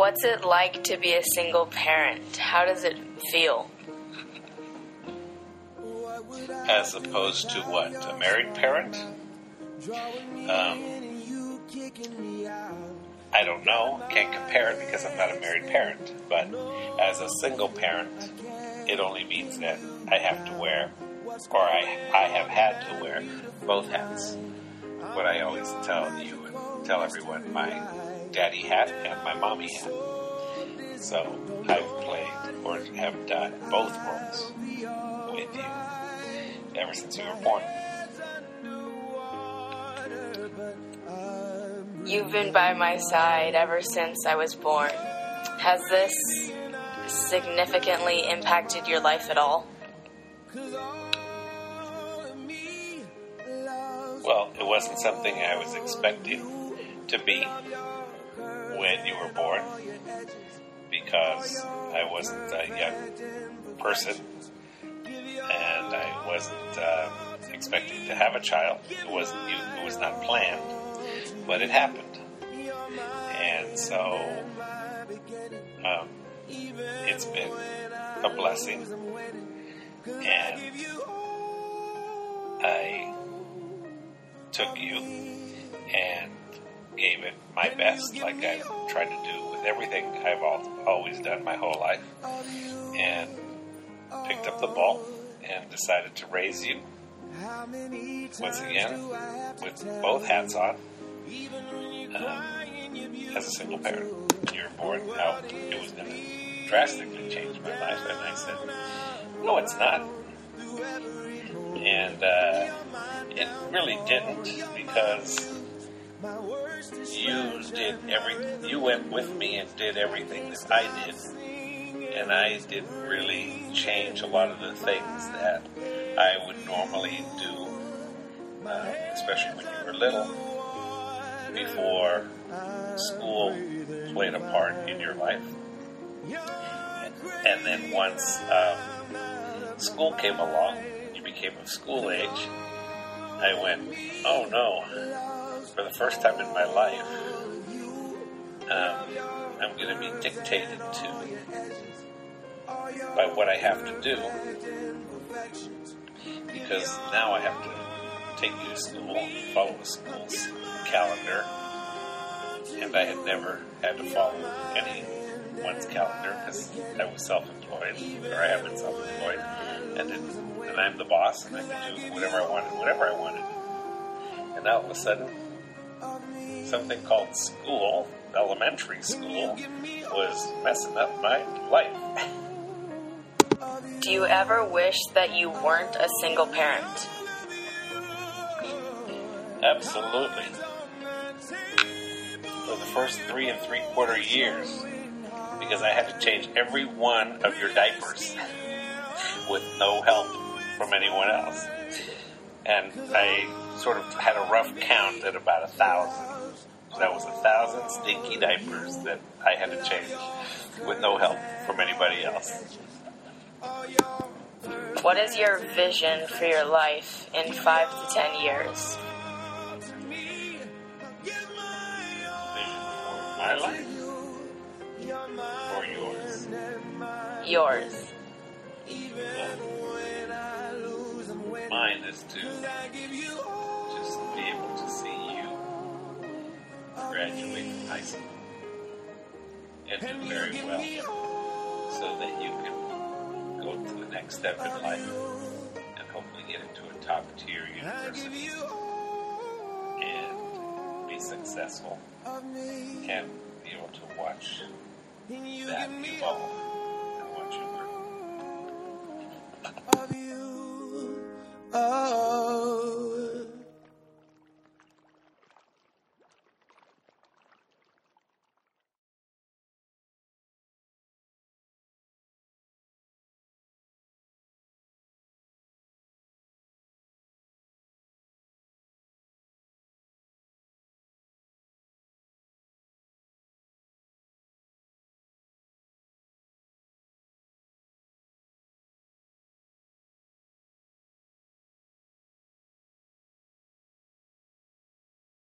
What's it like to be a single parent? How does it feel? As opposed to what? A married parent? I don't know. Can't compare it because I'm not a married parent. But as a single parent, it only means that I have to wear, or I have had to wear, both hats. What I always tell you and tell everyone, my daddy hat and my mommy hat. So I've played or have done both roles with you ever since you were born. You've been by my side ever since I was born. Has this significantly impacted your life at all? Well, it wasn't something I was expecting to be when you were born, because I wasn't a young person, and I wasn't expecting to have a child. It was not planned, but it happened. And so it's been a blessing, and I took you and gave it my best, like I tried to do with everything I've always done my whole life, and picked up the ball and decided to raise you once again with both hats on as a single parent. When you were born, how it was going to drastically change my life, and I said, no, it's not. And it really didn't, because you went with me and did everything that I did, and I didn't really change a lot of the things that I would normally do, especially when you were little, before school played a part in your life. And then once school came along, you became of school age, I went, oh no, for the first time in my life, I'm going to be dictated to by what I have to do, because now I have to take you to school, follow the school's calendar, and I had never had to follow anyone's calendar because I was self-employed, or I have been self-employed, and I'm the boss, and I can do whatever I wanted. And now all of a sudden, something called school, elementary school, was messing up my life. Do you ever wish that you weren't a single parent? Absolutely. For the first 3 3/4 years, because I had to change every one of your diapers with no help from anyone else. And I sort of had a rough count at about 1,000. That was 1,000 stinky diapers that I had to change with no help from anybody else. What is your vision for your life in 5 to 10 years? Vision for my life? Or yours? Yours. Well, mine is to just be able to see you graduate from high school and do very well, so that you can go to the next step in life and hopefully get into a top-tier university and be successful and be able to watch that evolve.